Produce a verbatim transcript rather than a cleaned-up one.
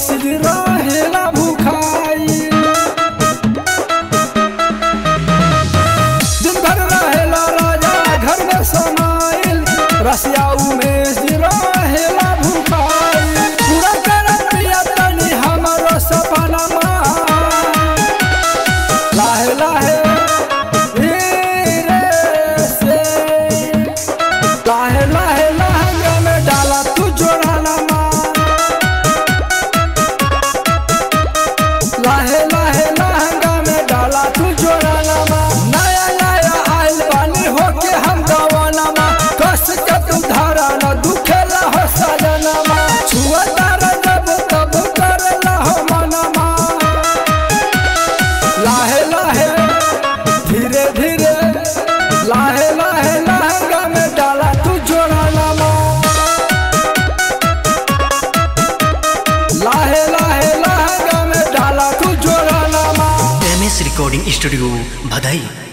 सिर रहेला भूखाई। दिन भर रहेला राजा घर में समाइल, रसिया उमेश रहेला भूखाई। पूरा कर पिया तनी हमरो सपनमा, लाहे लाहे धीरे से, लाहे लाहे लहंगा में डाला तू जोड़ाना माँ, लाहे लाहे लहंगा में डाला तू जोड़ाना माँ। नया नया आइल बानी होके हम गवाना माँ, कस के तू धारा न दुखेला हो सजना माँ। छुआ तारा जब तब करेला हो मना माँ, लाहे लाहे धीरे धीरे, लाहे लाहे लहंगा में डाला तू जोड़ाना माँ, लाहे लाहे लहंगा में डाला तू जोड़ाना माँ। M S recording studio Bhadai.